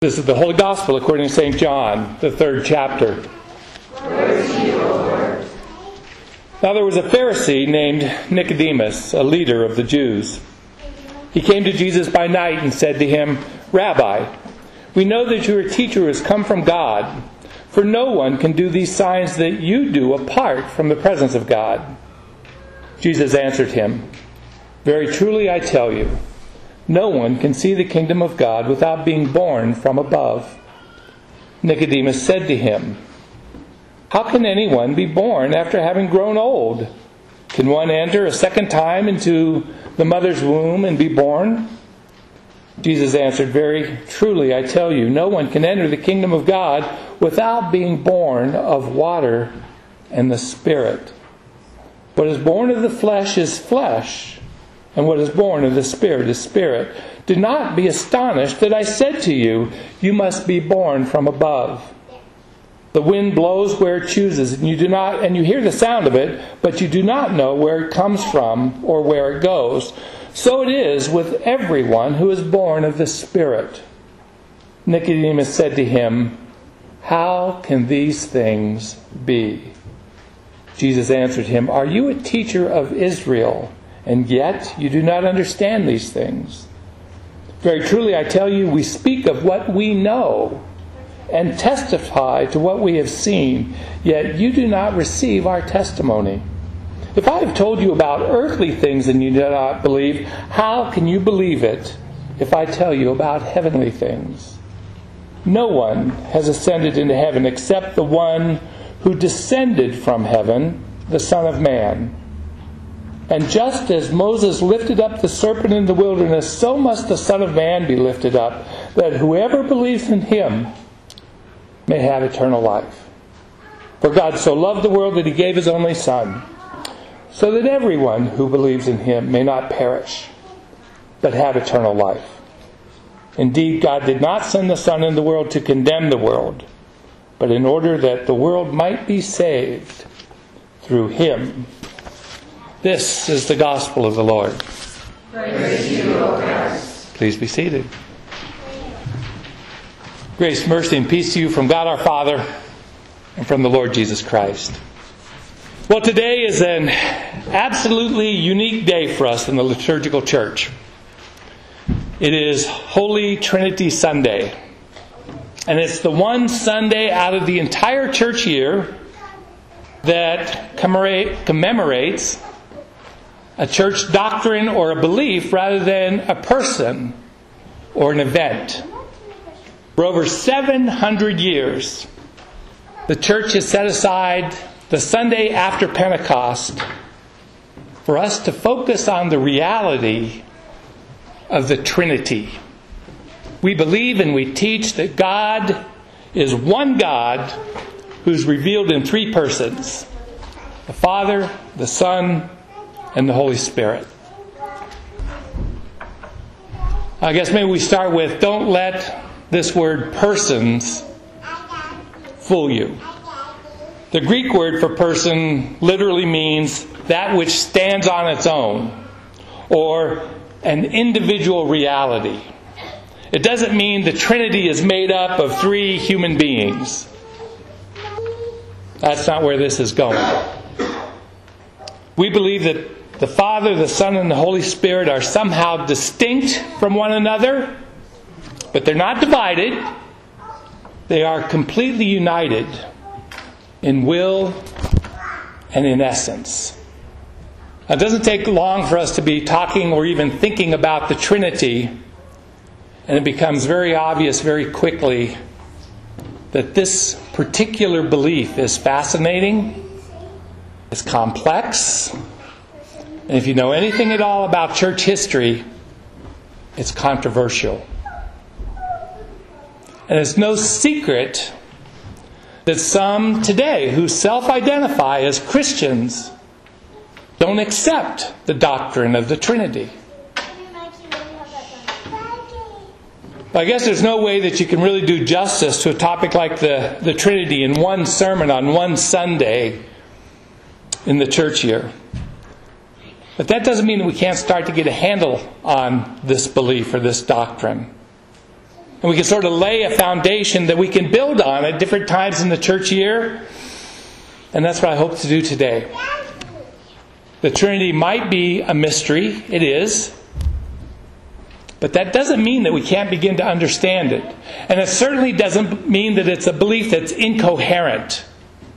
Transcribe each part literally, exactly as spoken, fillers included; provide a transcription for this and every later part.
This is the Holy Gospel according to Saint John, the third chapter. Praise to you, O Lord. Now there was a Pharisee named Nicodemus, a leader of the Jews. He came to Jesus by night and said to him, "Rabbi, we know that you are a teacher who has come from God, for no one can do these signs that you do apart from the presence of God." Jesus answered him, "Very truly I tell you, no one can see the kingdom of God without being born from above." Nicodemus said to him, "How can anyone be born after having grown old? Can one enter a second time into the mother's womb and be born?" Jesus answered, "Very truly I tell you, no one can enter the kingdom of God without being born of water and the Spirit. What is born of the flesh is flesh, and what is born of the Spirit is spirit. Do not be astonished that I said to you, you must be born from above. The wind blows where it chooses, and you do not, and you hear the sound of it, but you do not know where it comes from or where it goes. So it is with everyone who is born of the Spirit." Nicodemus said to him, "How can these things be?" Jesus answered him, "Are you a teacher of Israel, and yet you do not understand these things? Very truly I tell you, we speak of what we know and testify to what we have seen, yet you do not receive our testimony. If I have told you about earthly things and you do not believe, how can you believe it if I tell you about heavenly things? No one has ascended into heaven except the one who descended from heaven, the Son of Man. And just as Moses lifted up the serpent in the wilderness, so must the Son of Man be lifted up, that whoever believes in him may have eternal life. For God so loved the world that he gave his only Son, so that everyone who believes in him may not perish, but have eternal life. Indeed, God did not send the Son in the world to condemn the world, but in order that the world might be saved through him." This is the gospel of the Lord. Praise to you, O Christ. Please be seated. Grace, mercy, and peace to you from God our Father and from the Lord Jesus Christ. Well, today is an absolutely unique day for us in the liturgical church. It is Holy Trinity Sunday. And it's the one Sunday out of the entire church year that commemorate, commemorates a church doctrine or a belief rather than a person or an event. For over seven hundred years, the church has set aside the Sunday after Pentecost for us to focus on the reality of the Trinity. We believe and we teach that God is one God who's revealed in three persons: the Father, the Son, and the Holy Spirit. I guess maybe we start with, don't let this word persons fool you. The Greek word for person literally means that which stands on its own, or an individual reality. It doesn't mean the Trinity is made up of three human beings. That's not where this is going. We believe that the Father, the Son, and the Holy Spirit are somehow distinct from one another, but they're not divided. They are completely united in will and in essence. It doesn't take long for us to be talking or even thinking about the Trinity, and it becomes very obvious very quickly that this particular belief is fascinating, it's complex, and if you know anything at all about church history, it's controversial. And it's no secret that some today who self-identify as Christians don't accept the doctrine of the Trinity. I guess there's no way that you can really do justice to a topic like the, the Trinity in one sermon on one Sunday in the church year. But that doesn't mean that we can't start to get a handle on this belief or this doctrine. And we can sort of lay a foundation that we can build on at different times in the church year. And that's what I hope to do today. The Trinity might be a mystery. It is. But that doesn't mean that we can't begin to understand it. And it certainly doesn't mean that it's a belief that's incoherent.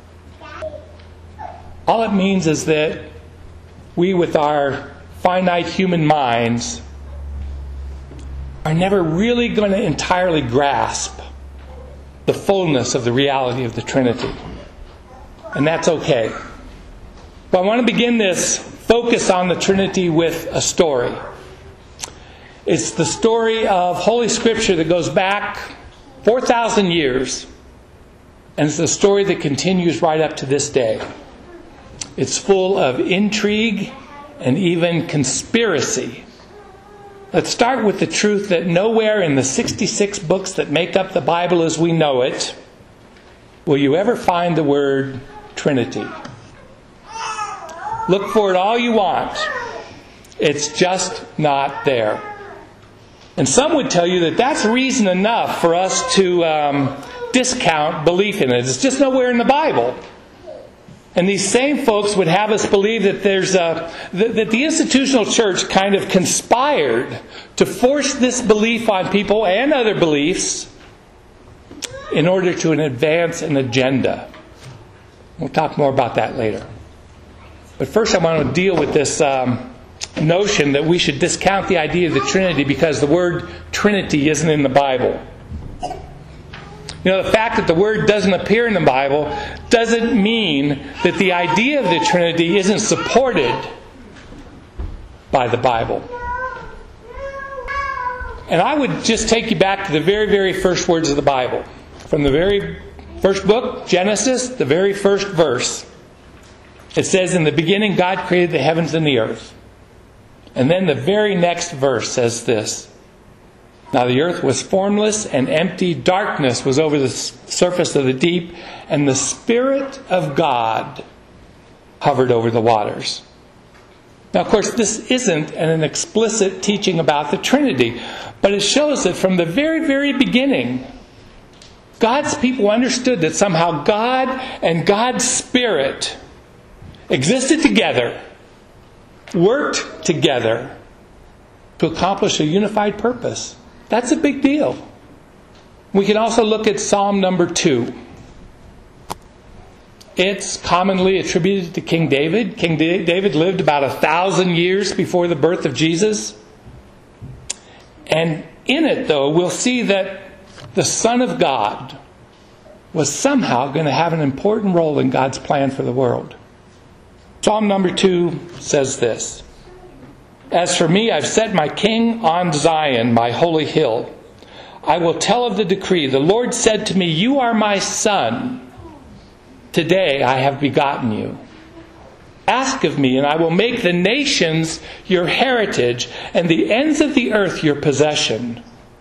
All it means is that we, with our finite human minds, are never really going to entirely grasp the fullness of the reality of the Trinity. And that's okay. But I want to begin this focus on the Trinity with a story. It's the story of Holy Scripture that goes back four thousand years. And it's a story that continues right up to this day. It's full of intrigue and even conspiracy. Let's start with the truth that nowhere in the sixty-six books that make up the Bible as we know it will you ever find the word Trinity. Look for it all you want. It's just not there. And some would tell you that that's reason enough for us to um, discount belief in it. It's just nowhere in the Bible. And these same folks would have us believe that there's a that, that the institutional church kind of conspired to force this belief on people and other beliefs in order to advance an agenda. We'll talk more about that later. But first I want to deal with this um, notion that we should discount the idea of the Trinity because the word Trinity isn't in the Bible. You know, the fact that the word doesn't appear in the Bible doesn't mean that the idea of the Trinity isn't supported by the Bible. And I would just take you back to the very, very first words of the Bible. From the very first book, Genesis, the very first verse. It says, "In the beginning God created the heavens and the earth." And then the very next verse says this: "Now the earth was formless and empty, darkness was over the surface of the deep, and the Spirit of God hovered over the waters." Now, of course, this isn't an explicit teaching about the Trinity, but it shows that from the very, very beginning, God's people understood that somehow God and God's Spirit existed together, worked together to accomplish a unified purpose. That's a big deal. We can also look at Psalm number two. It's commonly attributed to King David. King David lived about a thousand years before the birth of Jesus. And in it, though, we'll see that the Son of God was somehow going to have an important role in God's plan for the world. Psalm number two says this: "As for me, I've set my king on Zion, my holy hill. I will tell of the decree. The Lord said to me, 'You are my son. Today I have begotten you. Ask of me, and I will make the nations your heritage, and the ends of the earth your possession.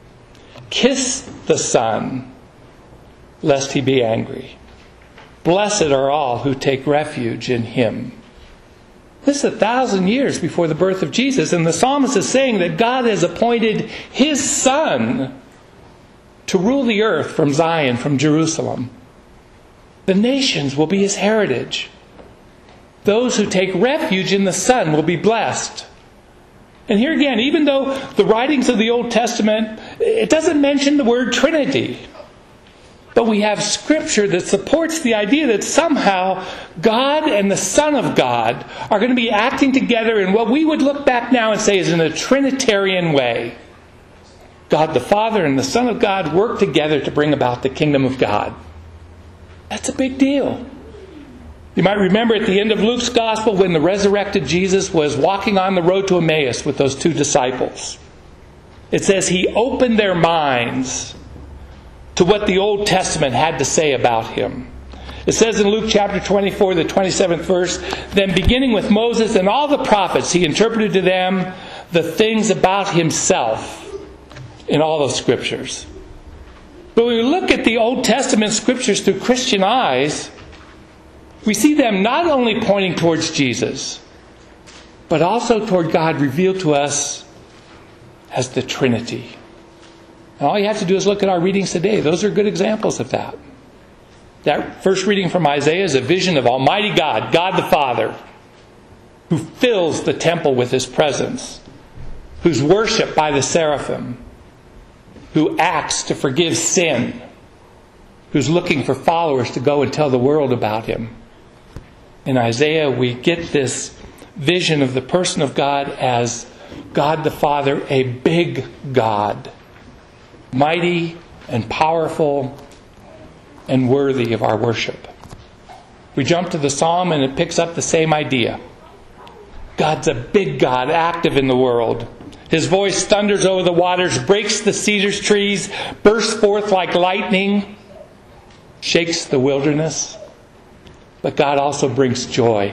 Kiss the Son, lest he be angry. Blessed are all who take refuge in him.'" This is a thousand years before the birth of Jesus, and the psalmist is saying that God has appointed his Son to rule the earth from Zion, from Jerusalem. The nations will be his heritage. Those who take refuge in the Son will be blessed. And here again, even though the writings of the Old Testament, it doesn't mention the word Trinity, but we have Scripture that supports the idea that somehow God and the Son of God are going to be acting together in what we would look back now and say is in a Trinitarian way. God the Father and the Son of God work together to bring about the kingdom of God. That's a big deal. You might remember at the end of Luke's Gospel when the resurrected Jesus was walking on the road to Emmaus with those two disciples. It says he opened their minds to what the Old Testament had to say about him. It says in Luke chapter twenty-four, the twenty-seventh verse, "Then beginning with Moses and all the prophets, he interpreted to them the things about himself in all the Scriptures." But when we look at the Old Testament Scriptures through Christian eyes, we see them not only pointing towards Jesus, but also toward God revealed to us as the Trinity. And all you have to do is look at our readings today. Those are good examples of that. That first reading from Isaiah is a vision of Almighty God, God the Father, who fills the temple with His presence, who's worshipped by the seraphim, who acts to forgive sin, who's looking for followers to go and tell the world about Him. In Isaiah, we get this vision of the person of God as God the Father, a big God, mighty and powerful and worthy of our worship. We jump to the psalm and it picks up the same idea. God's a big God, active in the world. His voice thunders over the waters, breaks the cedar trees, bursts forth like lightning, shakes the wilderness. But God also brings joy.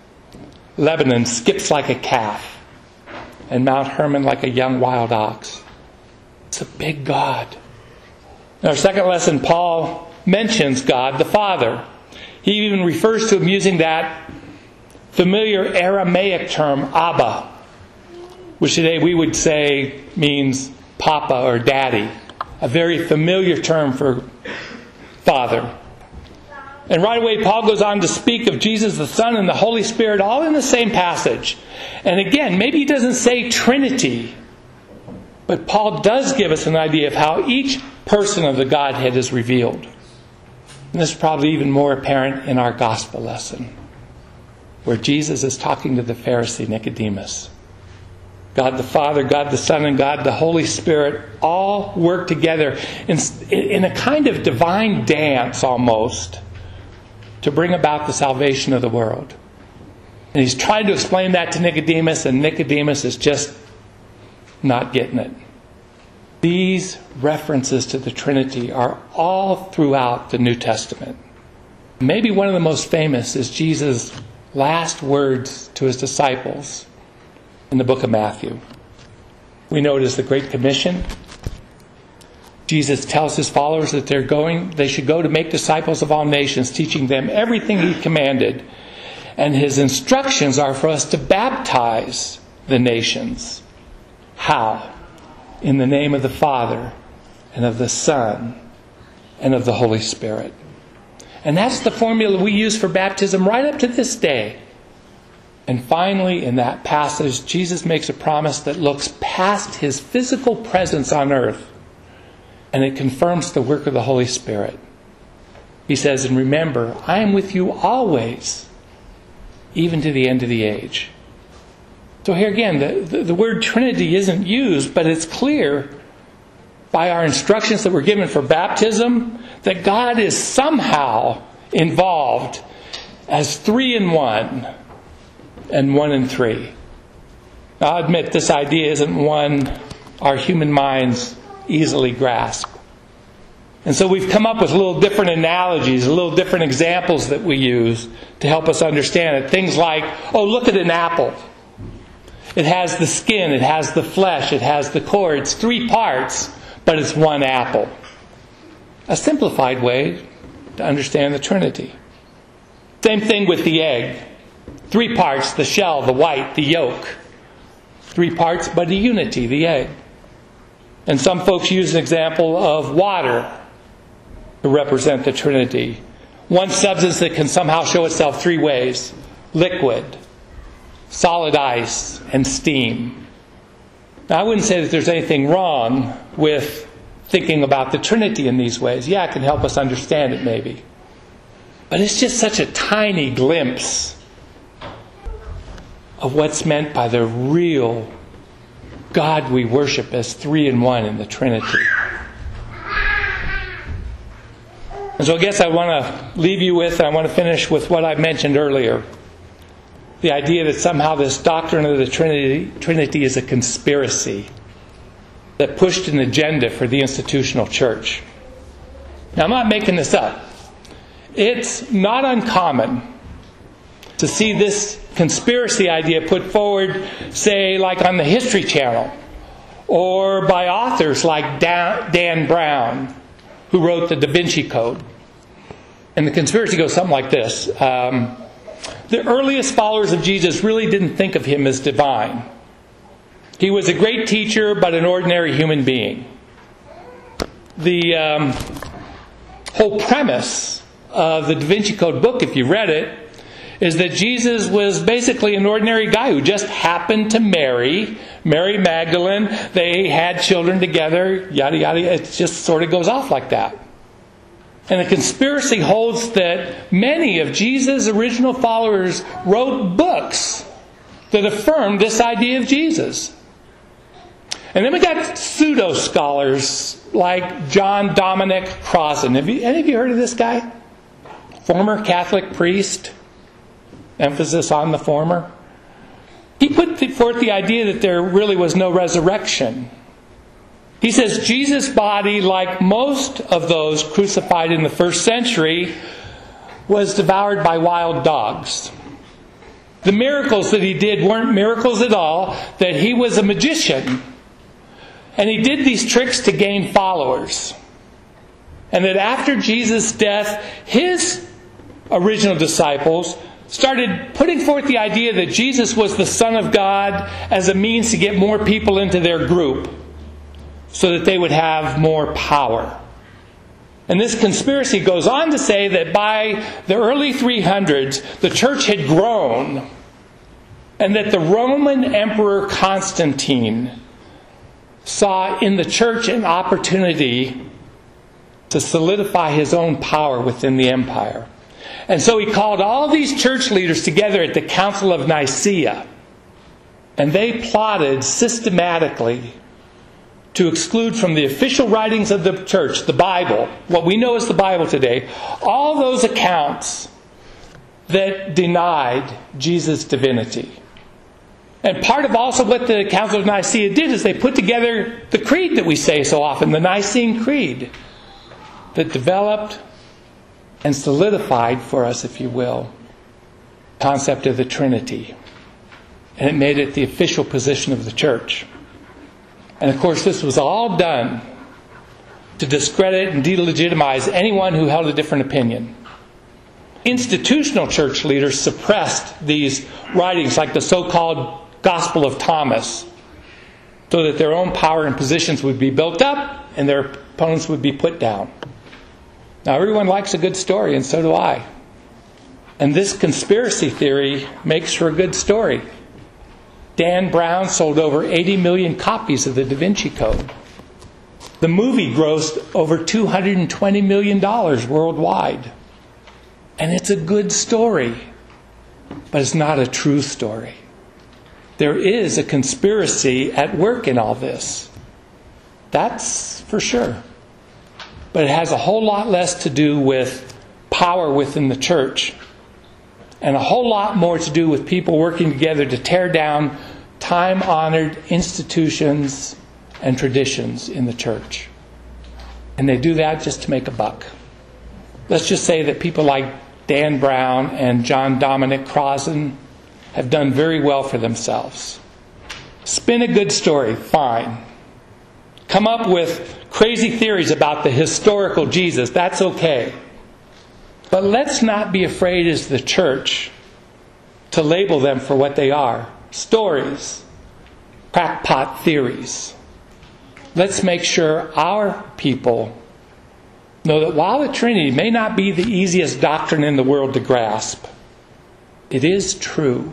Lebanon skips like a calf, and Mount Hermon like a young wild ox. It's a big God. In our second lesson, Paul mentions God the Father. He even refers to Him using that familiar Aramaic term, Abba, which today we would say means Papa or Daddy. A very familiar term for Father. And right away, Paul goes on to speak of Jesus the Son and the Holy Spirit all in the same passage. And again, maybe he doesn't say Trinity, but Paul does give us an idea of how each person of the Godhead is revealed. And this is probably even more apparent in our gospel lesson, where Jesus is talking to the Pharisee Nicodemus. God the Father, God the Son, and God the Holy Spirit all work together in, in a kind of divine dance almost to bring about the salvation of the world. And he's trying to explain that to Nicodemus, and Nicodemus is just not getting it. These references to the Trinity are all throughout the New Testament. Maybe one of the most famous is Jesus' last words to His disciples in the book of Matthew. We know it as the Great Commission. Jesus tells His followers that they're going, they should go to make disciples of all nations, teaching them everything He commanded. And His instructions are for us to baptize the nations. How? In the name of the Father, and of the Son, and of the Holy Spirit. And that's the formula we use for baptism right up to this day. And finally, in that passage, Jesus makes a promise that looks past His physical presence on earth, and it confirms the work of the Holy Spirit. He says, and remember, I am with you always, even to the end of the age. So here again, the, the, the word Trinity isn't used, but it's clear by our instructions that we're given for baptism that God is somehow involved as three in one and one in three. Now, I'll admit this idea isn't one our human minds easily grasp. And so we've come up with little different analogies, little different examples that we use to help us understand it. Things like, oh, look at an apple. It has the skin, it has the flesh, it has the core. It's three parts, but it's one apple. A simplified way to understand the Trinity. Same thing with the egg. Three parts, the shell, the white, the yolk. Three parts, but a unity, the egg. And some folks use an example of water to represent the Trinity. One substance that can somehow show itself three ways. Liquid, solid ice, and steam. Now, I wouldn't say that there's anything wrong with thinking about the Trinity in these ways. Yeah, it can help us understand it maybe. But it's just such a tiny glimpse of what's meant by the real God we worship as three in one in the Trinity. And so I guess I want to leave you with, I want to finish with what I mentioned earlier. The idea that somehow this doctrine of the Trinity, Trinity is a conspiracy that pushed an agenda for the institutional church. Now, I'm not making this up. It's not uncommon to see this conspiracy idea put forward, say, like on the History Channel, or by authors like Dan Brown, who wrote the Da Vinci Code. And the conspiracy goes something like this. Um, the earliest followers of Jesus really didn't think of Him as divine. He was a great teacher, but an ordinary human being. the um, whole premise of the Da Vinci Code book, if you read it, is that Jesus was basically an ordinary guy who just happened to marry Mary Magdalene. They had children together, yada yada. It just sort of goes off like that. And the conspiracy holds that many of Jesus' original followers wrote books that affirmed this idea of Jesus. And then we got pseudo-scholars like John Dominic Crossan. Have you, any of you heard of this guy? Former Catholic priest. Emphasis on the former. He put forth the idea that there really was no resurrection. He says Jesus' body, like most of those crucified in the first century, was devoured by wild dogs. The miracles that he did weren't miracles at all, that he was a magician. And he did these tricks to gain followers. And that after Jesus' death, his original disciples started putting forth the idea that Jesus was the Son of God as a means to get more people into their group so that they would have more power. And this conspiracy goes on to say that by the early three hundreds, the church had grown, and that the Roman Emperor Constantine saw in the church an opportunity to solidify his own power within the empire. And so he called all these church leaders together at the Council of Nicaea. And they plotted systematically to exclude from the official writings of the church, the Bible, what we know as the Bible today, all those accounts that denied Jesus' divinity. And part of also what the Council of Nicaea did is they put together the creed that we say so often, the Nicene Creed, that developed and solidified for us, if you will, the concept of the Trinity. And it made it the official position of the church. And of course, this was all done to discredit and delegitimize anyone who held a different opinion. Institutional church leaders suppressed these writings, like the so-called Gospel of Thomas, so that their own power and positions would be built up and their opponents would be put down. Now, everyone likes a good story, and so do I. And this conspiracy theory makes for a good story. Dan Brown sold over eighty million copies of the Da Vinci Code. The movie grossed over two hundred twenty million dollars worldwide. And it's a good story, but it's not a true story. There is a conspiracy at work in all this. That's for sure. But it has a whole lot less to do with power within the church, and a whole lot more to do with people working together to tear down time-honored institutions and traditions in the church. And they do that just to make a buck. Let's just say that people like Dan Brown and John Dominic Crossan have done very well for themselves. Spin a good story, fine. Come up with crazy theories about the historical Jesus, that's okay. But let's not be afraid as the church to label them for what they are. Stories, crackpot theories. Let's make sure our people know that while the Trinity may not be the easiest doctrine in the world to grasp, it is true.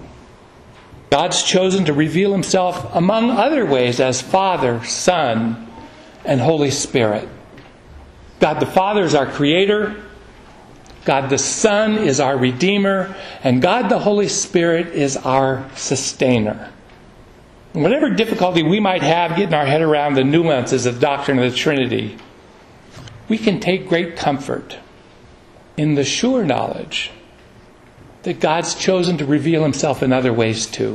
God's chosen to reveal Himself among other ways as Father, Son, and Holy Spirit. God the Father is our Creator. God the Son is our Redeemer. And God the Holy Spirit is our Sustainer. And whatever difficulty we might have getting our head around the nuances of the doctrine of the Trinity, we can take great comfort in the sure knowledge that God's chosen to reveal Himself in other ways too.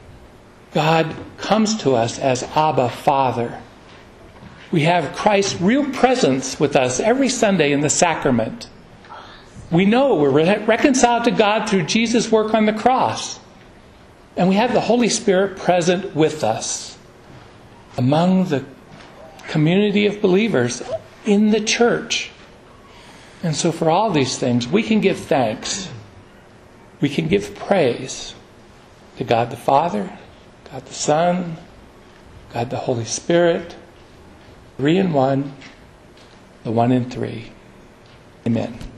God comes to us as Abba, Father. We have Christ's real presence with us every Sunday in the sacrament. We know we're re- reconciled to God through Jesus' work on the cross. And we have the Holy Spirit present with us among the community of believers in the church. And so for all these things, we can give thanks. We can give praise to God the Father, God the Son, God the Holy Spirit, three in one, the one in three. Amen.